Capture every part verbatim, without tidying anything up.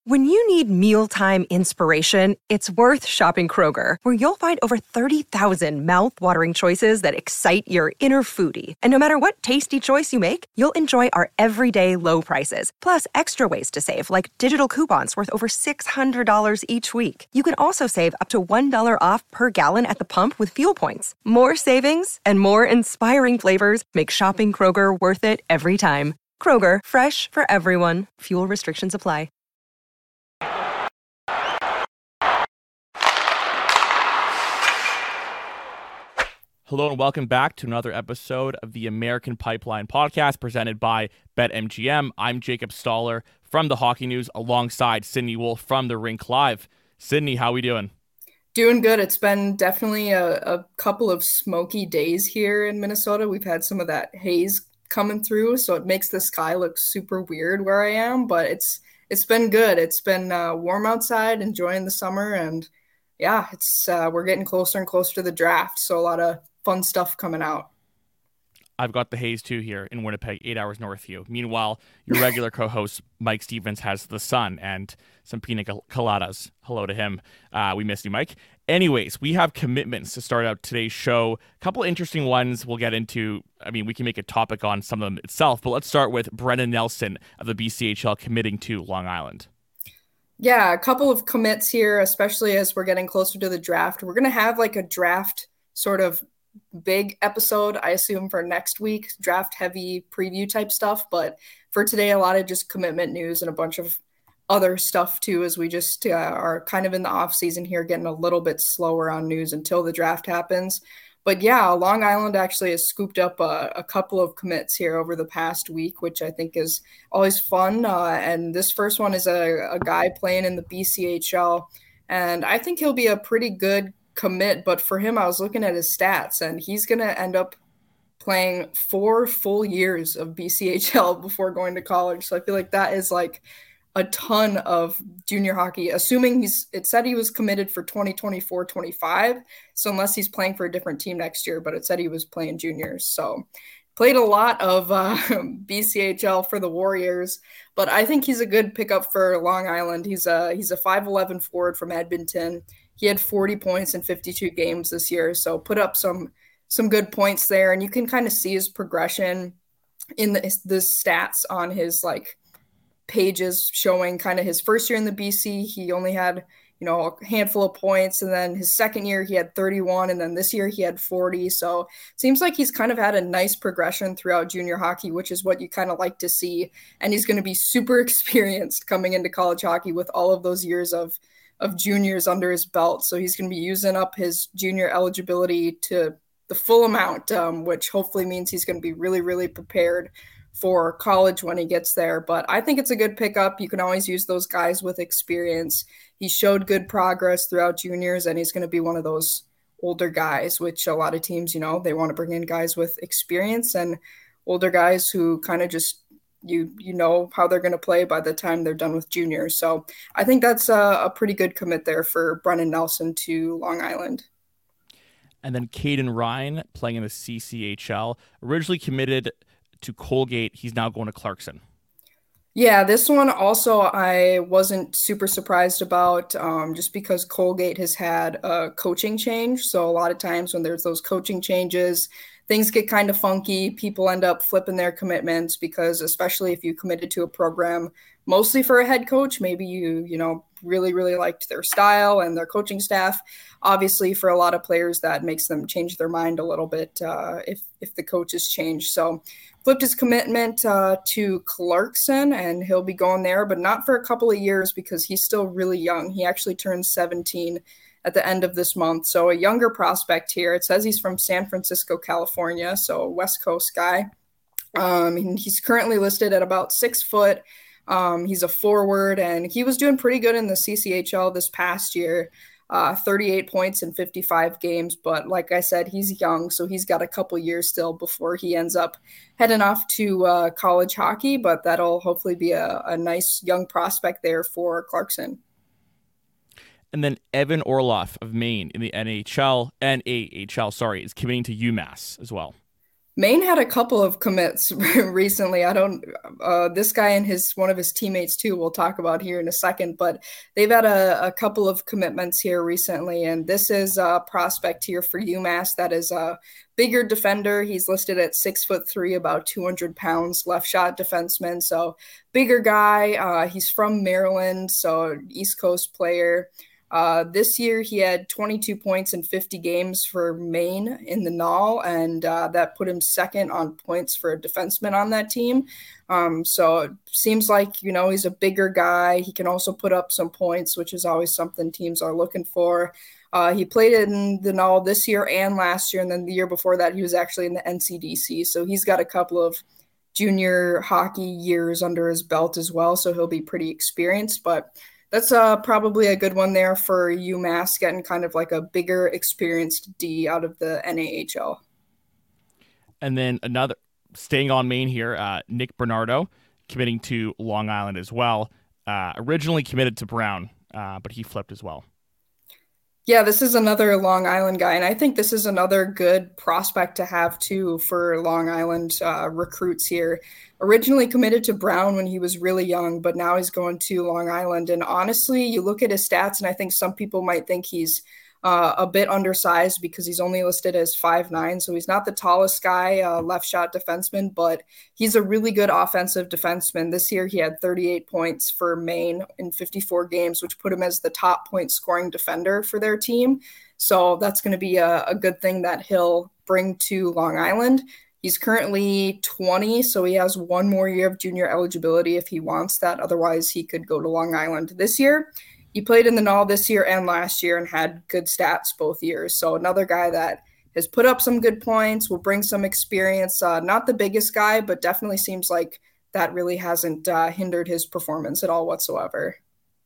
When you need mealtime inspiration, it's worth shopping Kroger, where you'll find over thirty thousand mouth-watering choices that excite your inner foodie. And no matter what tasty choice you make, you'll enjoy our everyday low prices, plus extra ways to save, like digital coupons worth over six hundred dollars each week. You can also save up to one dollar off per gallon at the pump with fuel points. More savings and more inspiring flavors make shopping Kroger worth it every time. Kroger, fresh for everyone. Fuel restrictions apply. Hello and welcome back to another episode of the American Pipeline podcast presented by BetMGM. I'm Jacob Stoller from the Hockey News alongside Sydney Wolf from the Rink Live. Sydney, how we doing? Doing good. It's been definitely a, a couple of smoky days here in Minnesota. We've had some of that haze coming through, so it makes the sky look super weird where I am, but it's it's been good. It's been uh, warm outside, enjoying the summer, and yeah, it's uh, we're getting closer and closer to the draft, so a lot of fun stuff coming out. I've got the haze too here in Winnipeg, eight hours north of you. Meanwhile, your regular co-host Mike Stevens has the sun and some pina coladas. Hello to him. Uh, we miss you, Mike. Anyways, we have commitments to start out today's show. A couple interesting ones we'll get into. I mean, we can make a topic on some of them itself, but let's start with Brennan Nelson of the B C H L committing to Long Island. Yeah, a couple of commits here, especially as we're getting closer to the draft. We're going to have like a draft sort of big episode, I assume, for next week, draft heavy preview type stuff. But for today, a lot of just commitment news and a bunch of other stuff too, as we just uh, are kind of in the off season here, getting a little bit slower on news until the draft happens. But yeah, Long Island actually has scooped up a, a couple of commits here over the past week, which I think is always fun. Uh, and this first one is a, a guy playing in the B C H L, and I think he'll be a pretty good commit. But for him, I was looking at his stats, and he's going to end up playing four full years of B C H L before going to college. So I feel like that is like a ton of junior hockey, assuming he's, it said he was committed for twenty twenty-four twenty-five. So unless he's playing for a different team next year, but it said he was playing juniors. So played a lot of uh, B C H L for the Warriors, but I think he's a good pickup for Long Island. He's a, he's a five eleven forward from Edmonton. He had forty points in fifty-two games this year. So put up some, some good points there. And you can kind of see his progression in the, the stats on his like pages showing kind of his first year in the B C. He only had, you know, a handful of points. And then his second year, he had thirty-one. And then this year he had forty. So it seems like he's kind of had a nice progression throughout junior hockey, which is what you kind of like to see. And he's going to be super experienced coming into college hockey with all of those years of, of juniors under his belt. So he's going to be using up his junior eligibility to the full amount, um, which hopefully means he's going to be really, really prepared for college when he gets there. But I think it's a good pickup. You can always use those guys with experience. He showed good progress throughout juniors, and he's going to be one of those older guys, which a lot of teams, you know, they want to bring in guys with experience and older guys who kind of just, you you know how they're going to play by the time they're done with juniors. So I think that's a, a pretty good commit there for Brennan Nelson to Long Island. And then Caden Ryan playing in the C C H L, originally committed to Colgate. He's now going to Clarkson. Yeah, this one also I wasn't super surprised about, um, just because Colgate has had a coaching change. So a lot of times when there's those coaching changes, things get kind of funky. People end up flipping their commitments because, especially if you committed to a program mostly for a head coach, maybe you, you know, really, really liked their style and their coaching staff. Obviously, for a lot of players, that makes them change their mind a little bit uh, if, if the coaches change. So flipped his commitment uh, to Clarkson, and he'll be going there, but not for a couple of years because he's still really young. He actually turns seventeen at the end of this month. So a younger prospect here. It says he's from San Francisco, California, so a West Coast guy. Um, and he's currently listed at about six foot. Um, he's a forward, and he was doing pretty good in the C C H L this past year. Uh, thirty-eight points in fifty-five games. But like I said, he's young, so he's got a couple years still before he ends up heading off to uh, college hockey. But that'll hopefully be a, a nice young prospect there for Clarkson. And then Evan Orloff of Maine in the N H L, N A H L, sorry, is committing to UMass as well. Maine had a couple of commits recently. I don't, uh, this guy and his one of his teammates too, we'll talk about here in a second, but they've had a, a couple of commitments here recently. And this is a prospect here for UMass that is a bigger defender. He's listed at six foot three, about two hundred pounds, left shot defenseman. So bigger guy. Uh, he's from Maryland, so East Coast player. Uh, this year, he had twenty-two points in fifty games for Maine in the N A L, and uh, that put him second on points for a defenseman on that team. Um, so it seems like, you know, he's a bigger guy. He can also put up some points, which is always something teams are looking for. Uh, he played in the N A L this year and last year, and then the year before that, he was actually in the N C D C. So he's got a couple of junior hockey years under his belt as well, so he'll be pretty experienced. But that's uh, probably a good one there for UMass, getting kind of like a bigger experienced D out of the N A H L. And then another, staying on Maine here, uh, Nick Bernardo committing to Long Island as well. Uh, originally committed to Brown, uh, but he flipped as well. Yeah, this is another Long Island guy, and I think this is another good prospect to have too for Long Island uh, recruits here. Originally committed to Brown when he was really young, but now he's going to Long Island. And honestly, you look at his stats, and I think some people might think he's uh, a bit undersized because he's only listed as five nine, so he's not the tallest guy, uh, left shot defenseman, but he's a really good offensive defenseman. This year he had thirty-eight points for Maine in fifty-four games, which put him as the top point scoring defender for their team. So that's going to be a, a good thing that he'll bring to Long Island. He's currently twenty, so he has one more year of junior eligibility if he wants that. Otherwise, he could go to Long Island this year. He played in the N A L this year and last year and had good stats both years. So another guy that has put up some good points, will bring some experience. Uh, not the biggest guy, but definitely seems like that really hasn't uh, hindered his performance at all whatsoever.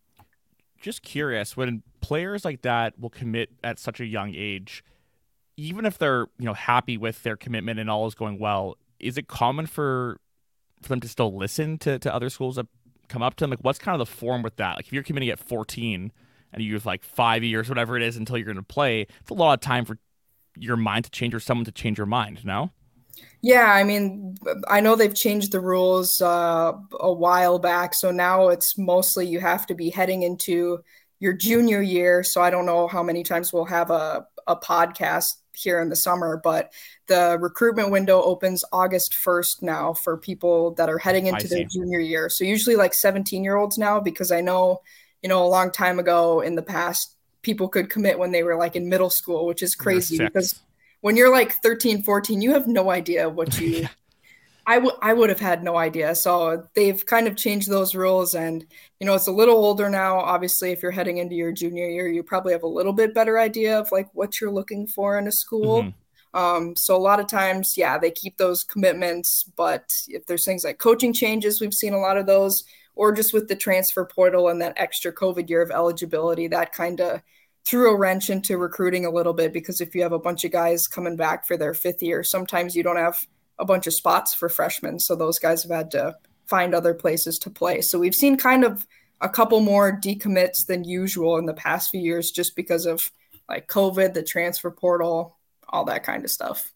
Just curious, when players like that will commit at such a young age, even if they're, you know, happy with their commitment and all is going well, is it common for for them to still listen to, to other schools that come up to them? Like, what's kind of the form with that? Like, if you're committing at fourteen and you have like five years, whatever it is, until you're going to play, it's a lot of time for your mind to change or someone to change your mind, no? Yeah, I mean, I know they've changed the rules uh, a while back, so now it's mostly you have to be heading into your junior year. So I don't know how many times we'll have a, a podcast here in the summer, but the recruitment window opens August first now for people that are heading into their junior year. So usually like seventeen year olds now, because I know, you know, a long time ago in the past, people could commit when they were like in middle school, which is crazy because when you're like thirteen, fourteen, you have no idea what you, yeah. I would, I would have had no idea. So they've kind of changed those rules, and, you know, it's a little older now. Obviously, if you're heading into your junior year, you probably have a little bit better idea of like what you're looking for in a school. Mm-hmm. Um, so a lot of times, yeah, they keep those commitments, but if there's things like coaching changes, we've seen a lot of those, or just with the transfer portal and that extra COVID year of eligibility, that kind of threw a wrench into recruiting a little bit, because if you have a bunch of guys coming back for their fifth year, sometimes you don't have a bunch of spots for freshmen. So those guys have had to find other places to play. So we've seen kind of a couple more decommits than usual in the past few years, just because of like COVID, the transfer portal, all that kind of stuff.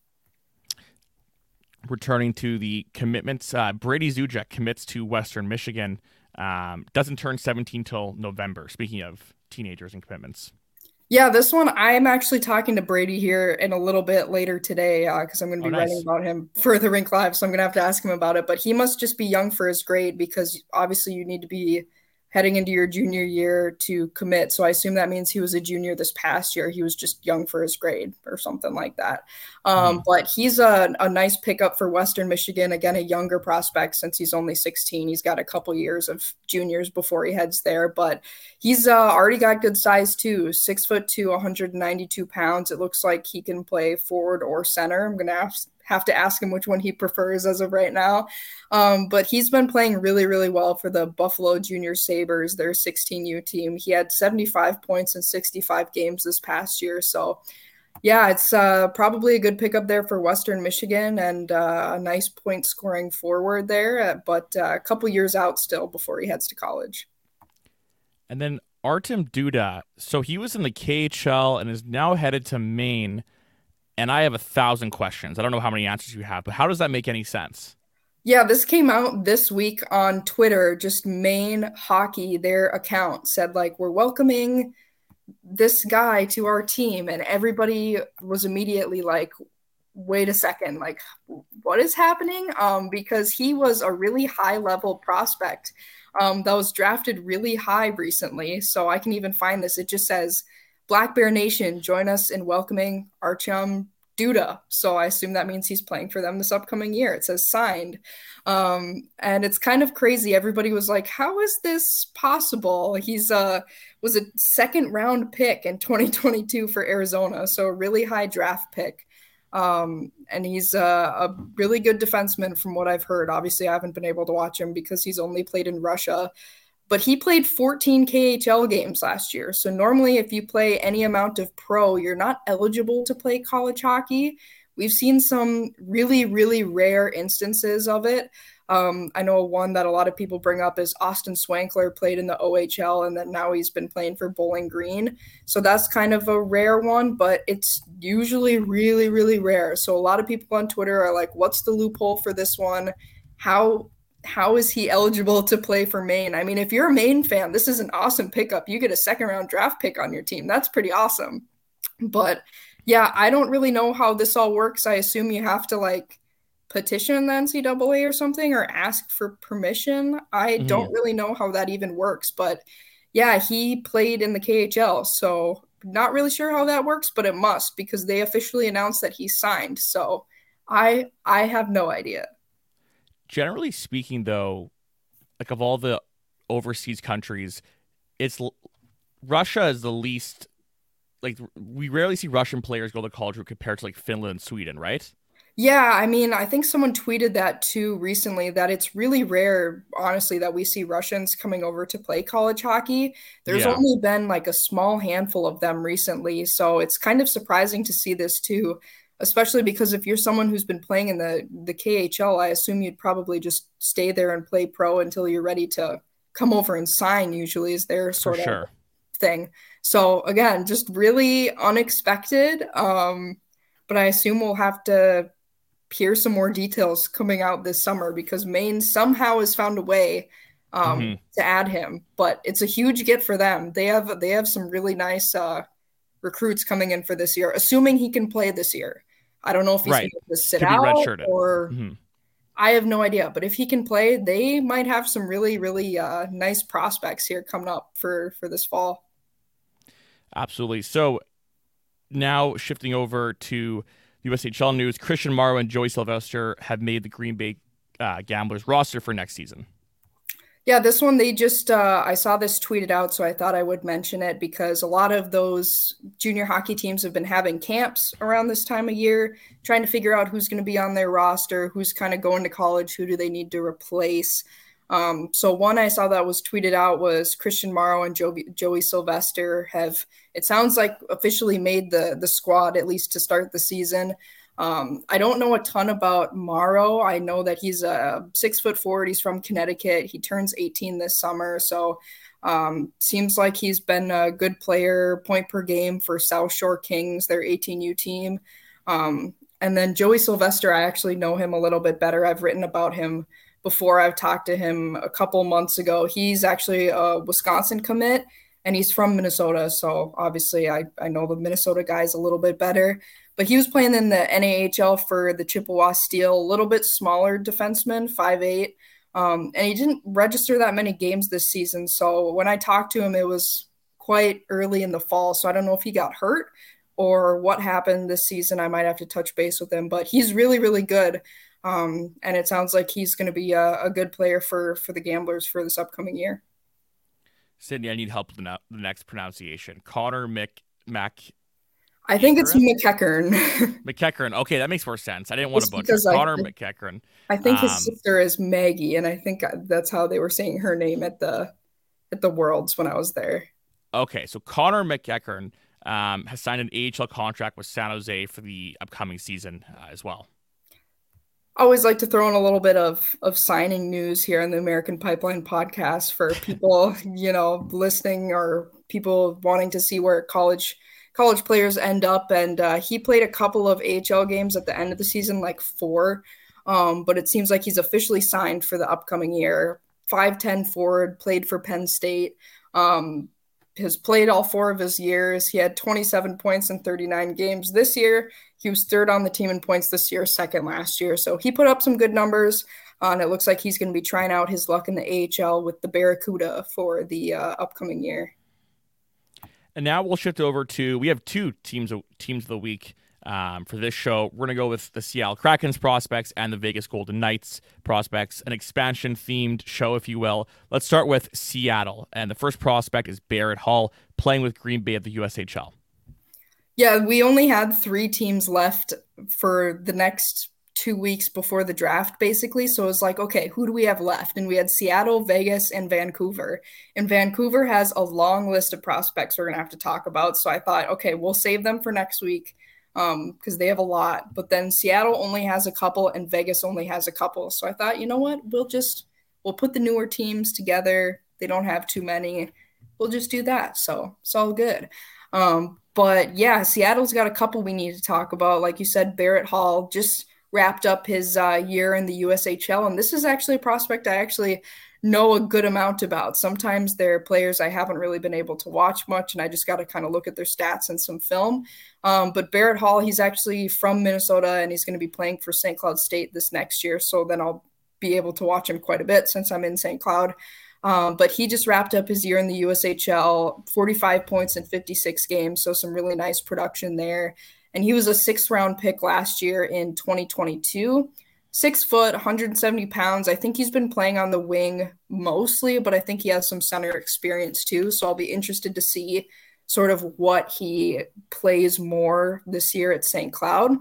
Returning to the commitments, uh, Brady Zujack commits to Western Michigan. Um, doesn't turn seventeen till November. Speaking of teenagers and commitments. Yeah, this one, I'm actually talking to Brady here in a little bit later today because uh, I'm going to be oh, nice. writing about him for the Rink Live, so I'm going to have to ask him about it. But he must just be young for his grade, because obviously you need to be heading into your junior year to commit. So I assume that means he was a junior this past year. He was just young for his grade or something like that. Um, mm. But he's a, a nice pickup for Western Michigan. Again, a younger prospect since he's only sixteen. He's got a couple years of juniors before he heads there. But he's uh, already got good size too. Six foot two, one hundred ninety-two pounds. It looks like he can play forward or center. I'm going to ask have to ask him which one he prefers as of right now. Um, but he's been playing really, really well for the Buffalo Junior Sabres, their sixteen U team. He had seventy-five points in sixty-five games this past year. So, yeah, it's uh, probably a good pickup there for Western Michigan, and uh, a nice point scoring forward there, but uh, a couple years out still before he heads to college. And then Artem Duda. So he was in the K H L and is now headed to Maine. And I have a thousand questions. I don't know how many answers you have, but how does that make any sense? Yeah, this came out this week on Twitter. Just Maine Hockey, their account said, like, we're welcoming this guy to our team. And everybody was immediately like, wait a second, like, what is happening? Um, because he was a really high level prospect um, that was drafted really high recently. So I can even find this. It just says, Black Bear Nation, join us in welcoming Artyom Duda. So I assume that means he's playing for them this upcoming year. It says signed. Um, and it's kind of crazy. Everybody was like, how is this possible? He's uh was a second round pick in twenty twenty-two for Arizona. So a really high draft pick. Um, and he's uh, a really good defenseman from what I've heard. Obviously, I haven't been able to watch him because he's only played in Russia. But he played fourteen K H L games last year. So normally if you play any amount of pro, you're not eligible to play college hockey. We've seen some really, really rare instances of it. Um, I know one that a lot of people bring up is Austin Swankler played in the O H L and then now he's been playing for Bowling Green. So that's kind of a rare one, but it's usually really, really rare. So a lot of people on Twitter are like, what's the loophole for this one? How how is he eligible to play for Maine? I mean, if you're a Maine fan, this is an awesome pickup. You get a second round draft pick on your team. That's pretty awesome. But yeah, I don't really know how this all works. I assume you have to like petition the N C double A or something or ask for permission. I mm-hmm. don't really know how that even works, but yeah, he played in the K H L. So not really sure how that works, but it must because they officially announced that he signed. So I I have no idea. Generally speaking, though, like of all the overseas countries, it's Russia is the least, like we rarely see Russian players go to college compared to like Finland and Sweden, right? Yeah, I mean, I think someone tweeted that too recently, that it's really rare, honestly, that we see Russians coming over to play college hockey. There's yeah. only been like a small handful of them recently. So it's kind of surprising to see this too. Especially because if you're someone who's been playing in the, the K H L, I assume you'd probably just stay there and play pro until you're ready to come over and sign, usually is their sort For sure. of thing. So again, just really unexpected. Um, but I assume we'll have to hear some more details coming out this summer because Maine somehow has found a way um, mm-hmm. to add him. But it's a huge get for them. They have they have some really nice uh, recruits coming in for this year, assuming he can play this year. I don't know if he's right. going to sit Could out redshirted. or mm-hmm. I have no idea. But if he can play, they might have some really, really uh, nice prospects here coming up for, for this fall. Absolutely. So now shifting over to U S H L news, Christian Morrow and Joey Sylvester have made the Green Bay uh, Gamblers roster for next season. Yeah, this one, they just, uh, I saw this tweeted out, so I thought I would mention it because a lot of those junior hockey teams have been having camps around this time of year, trying to figure out who's going to be on their roster, who's kind of going to college, who do they need to replace. Um, so one I saw that was tweeted out was Christian Morrow and Joey, Joey Sylvester have, it sounds like, officially made the the squad, at least to start the season. Um, I don't know a ton about Morrow. I know that he's a six foot forward. He's from Connecticut. He turns eighteen this summer. So um, seems like he's been a good player, point per game for South Shore Kings, their eighteen U team. Um, and then Joey Sylvester, I actually know him a little bit better. I've written about him before. I've talked to him a couple months ago. He's actually a Wisconsin commit and he's from Minnesota. So obviously I, I know the Minnesota guys a little bit better. But he was playing in the N A H L for the Chippewa Steel, a little bit smaller defenseman, five eight. Um, and he didn't register that many games this season. So when I talked to him, it was quite early in the fall. So I don't know if he got hurt or what happened this season. I might have to touch base with him. But he's really, really good. Um, and it sounds like he's going to be a, a good player for, for the Gamblers for this upcoming year. Sydney, I need help with the, no- the next pronunciation. Connor Mc Mac. I think it's McEachern. McEachern. Okay, that makes more sense. I didn't want to butcher Connor think, McEachern. I think his um, sister is Maggie, and I think that's how they were saying her name at the at the Worlds when I was there. Okay, so Connor McEachern um, has signed an A H L contract with San Jose for the upcoming season uh, as well. I always like to throw in a little bit of of signing news here on the American Pipeline podcast for people, you know, listening or people wanting to see where college college players end up. And uh, he played a couple of A H L games at the end of the season, like four. Um, but it seems like he's officially signed for the upcoming year. five ten forward, played for Penn State. Um, has played all four of his years. He had twenty-seven points in thirty-nine games this year. He was third on the team in points this year, second last year. So he put up some good numbers. Uh, and it looks like he's going to be trying out his luck in the A H L with the Barracuda for the uh, upcoming year. And now we'll shift over to, we have two teams of, teams of the week um, for this show. We're going to go with the Seattle Kraken's prospects and the Vegas Golden Knights prospects, an expansion-themed show, if you will. Let's start with Seattle. And the first prospect is Barrett Hall, playing with Green Bay at the U S H L. Yeah, we only had three teams left for the next two weeks before the draft, basically. So it was like, okay, who do we have left? And we had Seattle, Vegas, and Vancouver. And Vancouver has a long list of prospects we're going to have to talk about. So I thought, okay, we'll save them for next week um, because they have a lot. But then Seattle only has a couple and Vegas only has a couple. So I thought, you know what? We'll just, we'll put the newer teams together. They don't have too many. We'll just do that. So it's all good. Um, but yeah, Seattle's got a couple we need to talk about. Like you said, Barrett Hall just wrapped up his uh, year in the U S H L. And this is actually a prospect I actually know a good amount about. Sometimes they're players I haven't really been able to watch much, and I just got to kind of look at their stats and some film. Um, but Barrett Hall, he's actually from Minnesota, and he's going to be playing for Saint Cloud State this next year. So then I'll be able to watch him quite a bit since I'm in Saint Cloud. Um, but he just wrapped up his year in the U S H L, forty-five points in fifty-six games. So some really nice production there. And he was a sixth round pick last year in twenty twenty-two. Six foot, one hundred seventy pounds. I think he's been playing on the wing mostly, but I think he has some center experience too. So I'll be interested to see sort of what he plays more this year at Saint Cloud.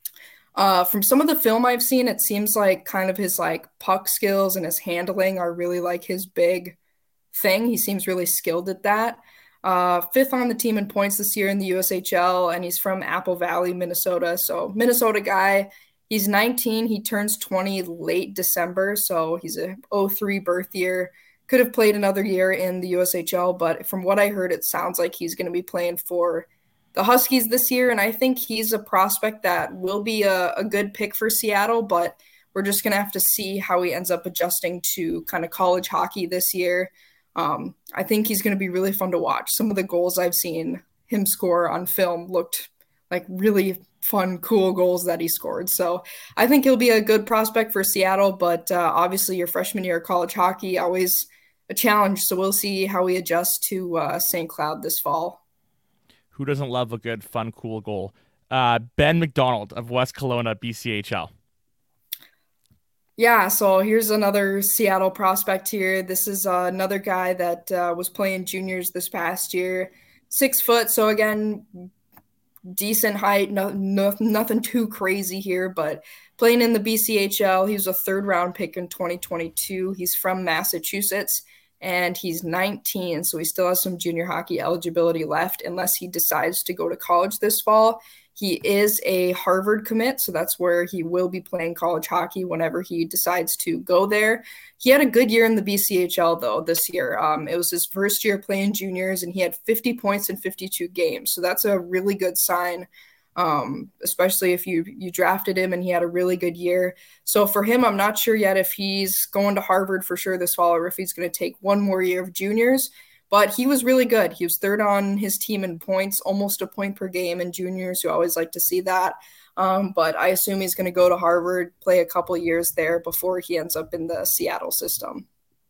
Uh, from some of the film I've seen, it seems like kind of his like puck skills and his handling are really like his big thing. He seems really skilled at that. Uh, fifth on the team in points this year in the U S H L, and he's from Apple Valley, Minnesota. So Minnesota guy, he's nineteen. He turns twenty late December, so he's a oh three birth year. Could have played another year in the U S H L, but from what I heard, it sounds like he's going to be playing for the Huskies this year, and I think he's a prospect that will be a, a good pick for Seattle, but we're just going to have to see how he ends up adjusting to kind of college hockey this year. Um, I think he's going to be really fun to watch. Some of the goals I've seen him score on film looked like really fun, cool goals that he scored. So I think he'll be a good prospect for Seattle, but uh, obviously your freshman year of college hockey, always a challenge. So we'll see how he adjusts to uh, Saint Cloud this fall. Who doesn't love a good, fun, cool goal? Uh, Ben McDonald of West Kelowna, B C H L. Yeah, so here's another Seattle prospect here. This is uh, another guy that uh, was playing juniors this past year. Six foot, so again, decent height, no, no, nothing too crazy here, but playing in the B C H L. He was a third-round pick in twenty twenty-two. He's from Massachusetts, and he's nineteen, so he still has some junior hockey eligibility left unless he decides to go to college this fall. He is a Harvard commit, so that's where he will be playing college hockey whenever he decides to go there. He had a good year in the B C H L, though, this year. Um, it was his first year playing juniors, and he had fifty points in fifty-two games, so that's a really good sign, um, especially if you, you drafted him and he had a really good year. So for him, I'm not sure yet if he's going to Harvard for sure this fall or if he's going to take one more year of juniors. But he was really good. He was third on his team in points, almost a point per game in juniors. You always like to see that. Um, but I assume he's going to go to Harvard, play a couple years there before he ends up in the Seattle system.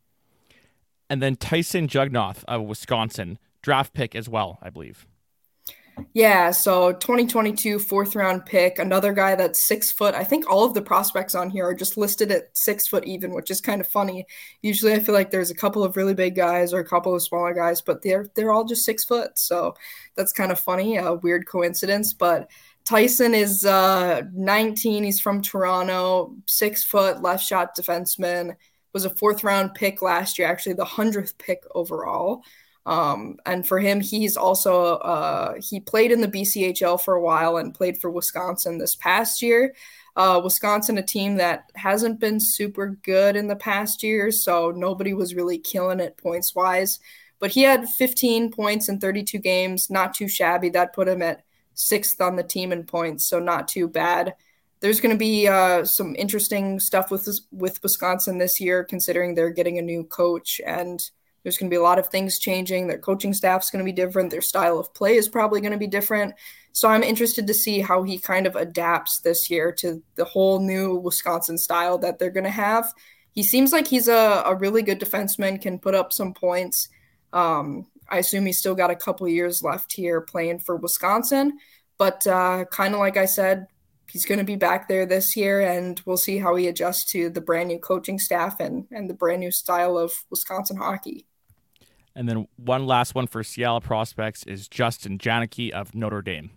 And then Tyson Jugnoth of Wisconsin, draft pick as well, I believe. Yeah, so twenty twenty-two fourth round pick, another guy that's six foot. I think all of the prospects on here are just listed at six foot even, which is kind of funny. Usually I feel like there's a couple of really big guys or a couple of smaller guys, but they're they're all just six foot. So that's kind of funny, a weird coincidence. But Tyson is uh, nineteen. He's from Toronto, six foot, left shot defenseman, was a fourth round pick last year, actually the hundredth pick overall. Um, and for him, he's also, uh, he played in the B C H L for a while and played for Wisconsin this past year. Uh, Wisconsin, a team that hasn't been super good in the past year, so nobody was really killing it points wise. but he had fifteen points in thirty-two games, not too shabby. That put him at sixth on the team in points, so not too bad. There's going to be uh, some interesting stuff with with Wisconsin this year, considering they're getting a new coach, and there's going to be a lot of things changing. Their coaching staff's going to be different. Their style of play is probably going to be different. So I'm interested to see how he kind of adapts this year to the whole new Wisconsin style that they're going to have. He seems like he's a, a really good defenseman, can put up some points. Um, I assume he's still got a couple years left here playing for Wisconsin, but uh, kind of like I said, he's going to be back there this year, and we'll see how he adjusts to the brand new coaching staff and, and the brand new style of Wisconsin hockey. And then one last one for Seattle prospects is Justin Janicki of Notre Dame.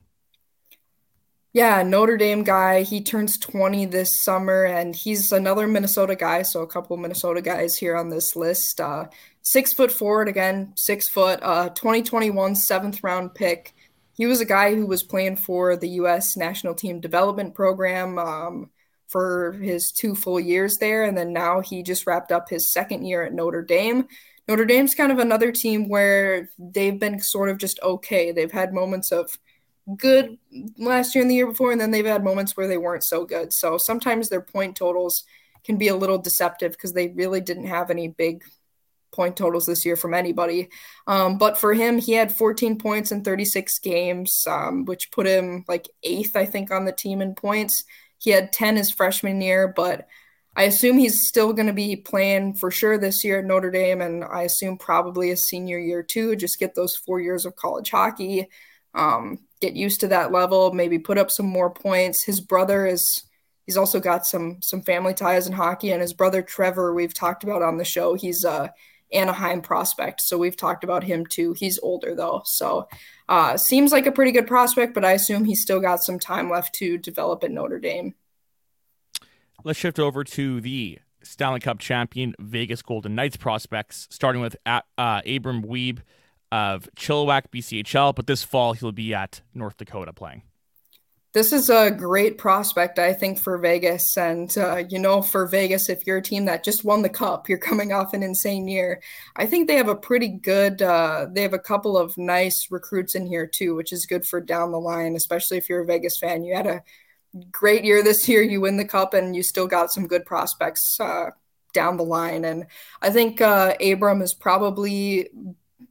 Yeah, Notre Dame guy. He turns twenty this summer, and he's another Minnesota guy, so a couple Minnesota guys here on this list. Uh, six foot forward, again, six foot, uh, twenty twenty-one seventh round pick. He was a guy who was playing for the U S National Team Development Program um, for his two full years there, and then now he just wrapped up his second year at Notre Dame. Notre Dame's kind of another team where they've been sort of just okay. They've had moments of good last year and the year before, and then they've had moments where they weren't so good. So sometimes their point totals can be a little deceptive because they really didn't have any big point totals this year from anybody. Um, but for him, he had fourteen points in thirty-six games, um, which put him like eighth, I think, on the team in points. He had ten his freshman year, but I assume he's still going to be playing for sure this year at Notre Dame, and I assume probably a senior year too, just get those four years of college hockey, um, get used to that level, maybe put up some more points. His brother is he's also got some some family ties in hockey, and his brother Trevor, we've talked about on the show. He's a Anaheim prospect, so we've talked about him too. He's older though, so uh, seems like a pretty good prospect, but I assume he's still got some time left to develop at Notre Dame. Let's shift over to the Stanley Cup champion Vegas Golden Knights prospects, starting with uh, Abram Wiebe of Chilliwack, B C H L, but this fall he'll be at North Dakota playing. This is a great prospect, I think, for Vegas. And, uh, you know, for Vegas, if you're a team that just won the cup, you're coming off an insane year. I think they have a pretty good uh, – they have a couple of nice recruits in here too, which is good for down the line, especially if you're a Vegas fan. You had a great year this year. You win the cup, and you still got some good prospects uh, down the line. And I think uh, Abram is probably –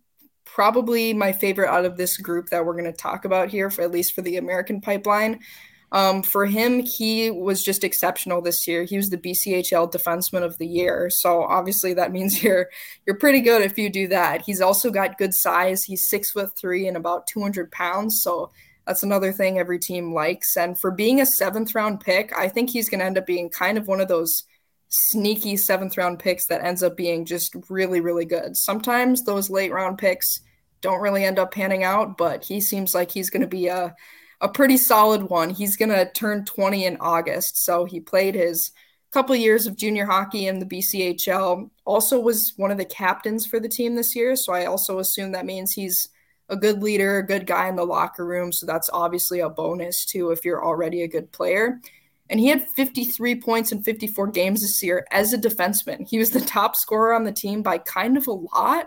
probably my favorite out of this group that we're going to talk about here, for at least for the American pipeline. Um, for him, he was just exceptional this year. He was the B C H L Defenseman of the Year. So obviously that means you're you're pretty good if you do that. He's also got good size. He's six foot three and about two hundred pounds. So that's another thing every team likes. And for being a seventh round pick, I think he's going to end up being kind of one of those sneaky seventh round picks that ends up being just really, really good. Sometimes those late round picks don't really end up panning out, but he seems like he's going to be a, a pretty solid one. He's going to turn twenty in August. So he played his couple years of junior hockey in the B C H L, also was one of the captains for the team this year. So I also assume that means he's a good leader, a good guy in the locker room. So that's obviously a bonus too if you're already a good player. And he had fifty-three points in fifty-four games this year as a defenseman. He was the top scorer on the team by kind of a lot.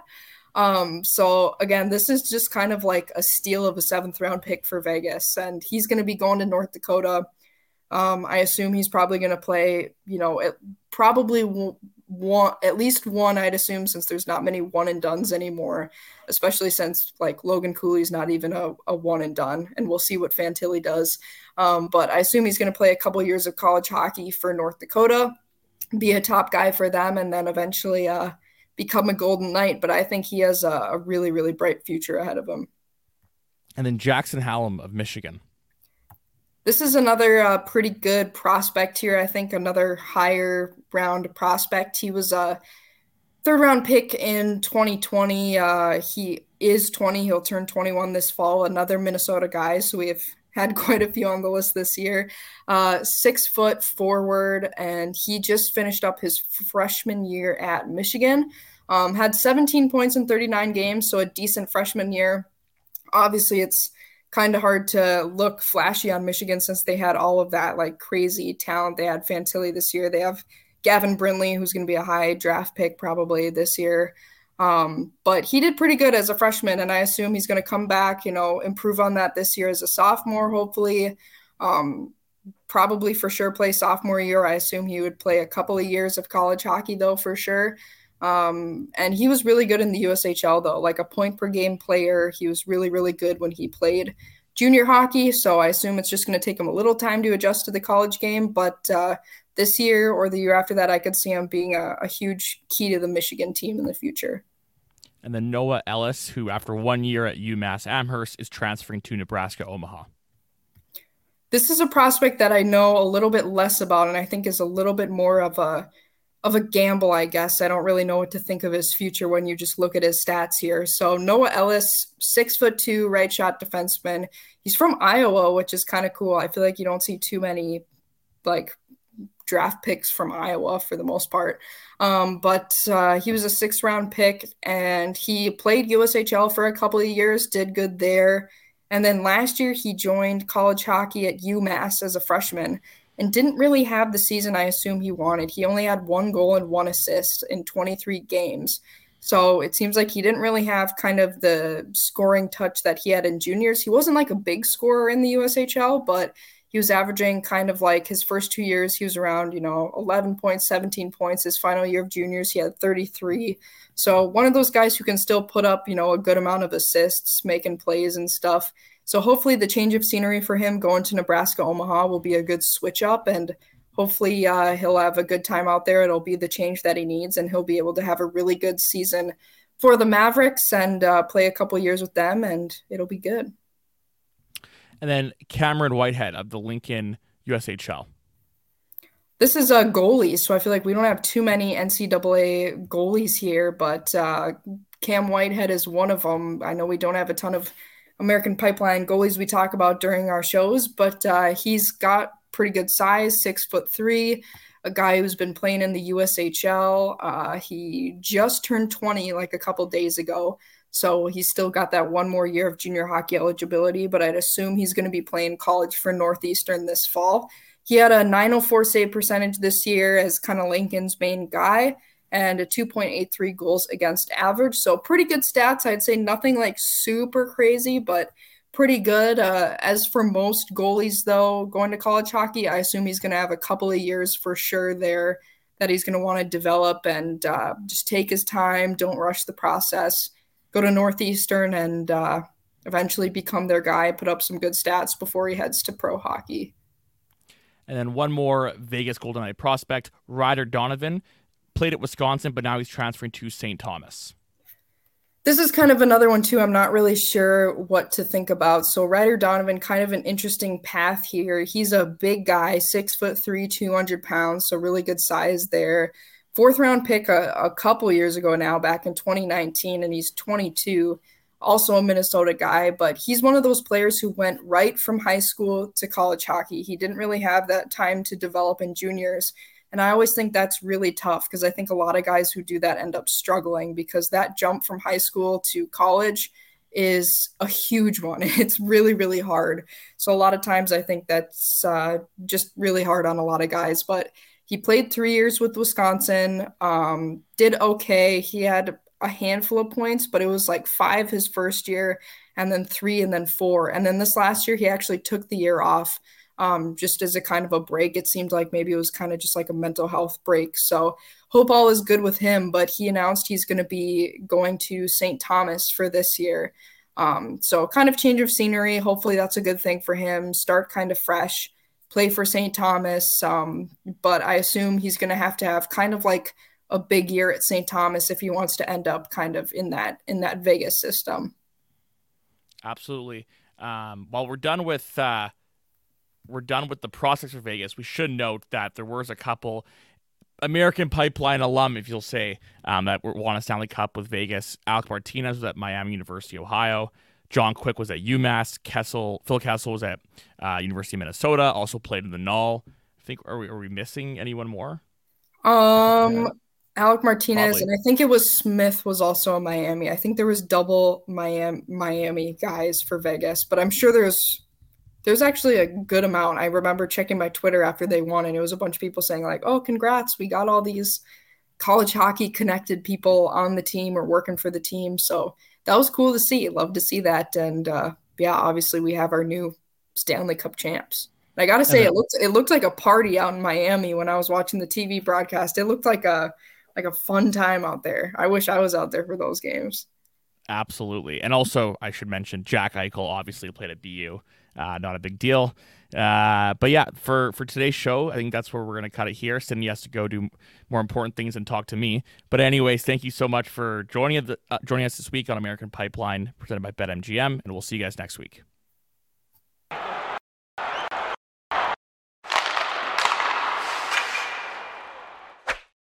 Um, so again, this is just kind of like a steal of a seventh round pick for Vegas, and he's going to be going to North Dakota. Um, I assume he's probably going to play, you know, it probably one, at least one, I'd assume, since there's not many one and dones anymore, especially since like Logan Cooley's not even a, a one and done, and we'll see what Fantilli does. Um, but I assume he's going to play a couple years of college hockey for North Dakota, be a top guy for them, and then eventually uh, become a Golden Knight. But I think he has a, a really, really bright future ahead of him. And then Jackson Hallam of Michigan. This is another uh, pretty good prospect here. I think another higher round prospect. He was a third round pick in twenty twenty. Uh, he is twenty. He'll turn twenty-one this fall. Another Minnesota guy. So we have had quite a few on the list this year. Uh, six foot forward, and he just finished up his freshman year at Michigan. Um, had seventeen points in thirty-nine games, so a decent freshman year. Obviously, it's kind of hard to look flashy on Michigan since they had all of that like crazy talent. They had Fantilli this year. They have Gavin Brindley, who's going to be a high draft pick probably this year. Um, but he did pretty good as a freshman, and I assume he's going to come back, you know, improve on that this year as a sophomore, hopefully. Um, probably for sure play sophomore year. I assume he would play a couple of years of college hockey, though, for sure. Um, and he was really good in the U S H L, though, like a point per game player. He was really, really good when he played junior hockey. So I assume it's just going to take him a little time to adjust to the college game. But uh, this year or the year after that, I could see him being a, a huge key to the Michigan team in the future. And then Noah Ellis, who after one year at UMass Amherst is transferring to Nebraska Omaha. This is a prospect that I know a little bit less about, and I think is a little bit more of a of a gamble, I guess. I don't really know what to think of his future when you just look at his stats here. So Noah Ellis, six foot two, right shot defenseman. He's from Iowa, which is kind of cool. I feel like you don't see too many like draft picks from Iowa for the most part. Um, but uh, he was a sixth round pick, and he played U S H L for a couple of years, did good there. And then last year he joined college hockey at UMass as a freshman and didn't really have the season I assume he wanted. He only had one goal and one assist in twenty-three games. So it seems like he didn't really have kind of the scoring touch that he had in juniors. He wasn't like a big scorer in the U S H L, but he was averaging kind of like his first two years, he was around, you know, eleven points, seventeen points. His final year of juniors, he had thirty-three. So one of those guys who can still put up, you know, a good amount of assists, making plays and stuff. So hopefully the change of scenery for him going to Nebraska Omaha will be a good switch up, and hopefully uh, he'll have a good time out there. It'll be the change that he needs, and he'll be able to have a really good season for the Mavericks and uh, play a couple years with them, and it'll be good. And then Cameron Whitehead of the Lincoln U S H L. This is a goalie, so I feel like we don't have too many N C double A goalies here, but uh, Cam Whitehead is one of them. I know we don't have a ton of American Pipeline goalies we talk about during our shows, but uh, he's got pretty good size, six foot three, a guy who's been playing in the U S H L. Uh, he just turned twenty like a couple days ago, so he's still got that one more year of junior hockey eligibility, but I'd assume he's going to be playing college for Northeastern this fall. He had a nine oh four save percentage this year as kind of Lincoln's main guy, and a two point eight three goals against average. So pretty good stats. I'd say nothing like super crazy, but pretty good. Uh, as for most goalies, though, going to college hockey, I assume he's going to have a couple of years for sure there that he's going to want to develop, and uh, just take his time. Don't rush the process. Go to Northeastern and uh, eventually become their guy, put up some good stats before he heads to pro hockey. And then one more Vegas Golden Knight prospect, Ryder Donovan, played at Wisconsin, but now he's transferring to Saint Thomas. This is kind of another one, too. I'm not really sure what to think about. So Ryder Donovan, kind of an interesting path here. He's a big guy, six foot three, two hundred pounds, so really good size there. Fourth round pick a, a couple years ago now, back in twenty nineteen, and he's twenty-two. Also a Minnesota guy, but he's one of those players who went right from high school to college hockey. He didn't really have that time to develop in juniors. And I always think that's really tough, because I think a lot of guys who do that end up struggling, because that jump from high school to college is a huge one. It's really, really hard. So a lot of times I think that's uh, just really hard on a lot of guys. But he played three years with Wisconsin, um, did okay. He had a handful of points, but it was like five his first year, and then three, and then four. And then this last year, he actually took the year off um, just as a kind of a break. It seemed like maybe it was kind of just like a mental health break. So hope all is good with him, but he announced he's going to be going to Saint Thomas for this year. Um, so kind of change of scenery. Hopefully that's a good thing for him. Start kind of fresh, play for Saint Thomas. Um, but I assume he's going to have to have kind of like a big year at Saint Thomas if he wants to end up kind of in that in that Vegas system. Absolutely. Um, while we're done with uh, we're done with the prospects for Vegas, we should note that there was a couple American Pipeline alum, if you'll say, um, that won a Stanley Cup with Vegas. Alec Martinez was at Miami University, Ohio. John Quick was at UMass. Kessel, Phil Kessel was at uh, University of Minnesota. Also played in the Null. I think are we are we missing anyone more? Um. Alec Martinez, Probably. and I think it was Smith was also in Miami. I think there was double Miami Miami guys for Vegas, but I'm sure there's there's actually a good amount. I remember checking my Twitter after they won, and it was a bunch of people saying like, "Oh, congrats, we got all these college hockey connected people on the team or working for the team. So that was cool to see. Love to see that. And uh, yeah, obviously we have our new Stanley Cup champs. And I got to say, then, it looked, it looked like a party out in Miami when I was watching the T V broadcast. It looked like a, like a fun time out there. I wish I was out there for those games. Absolutely. And also, I should mention, Jack Eichel obviously played at B U. Uh, not a big deal. Uh, but yeah, for, for today's show, I think that's where we're going to cut it here. Cindy has to go do more important things and talk to me. But anyways, thank you so much for joining, the, uh, joining us this week on American Pipeline, presented by BetMGM, and we'll see you guys next week.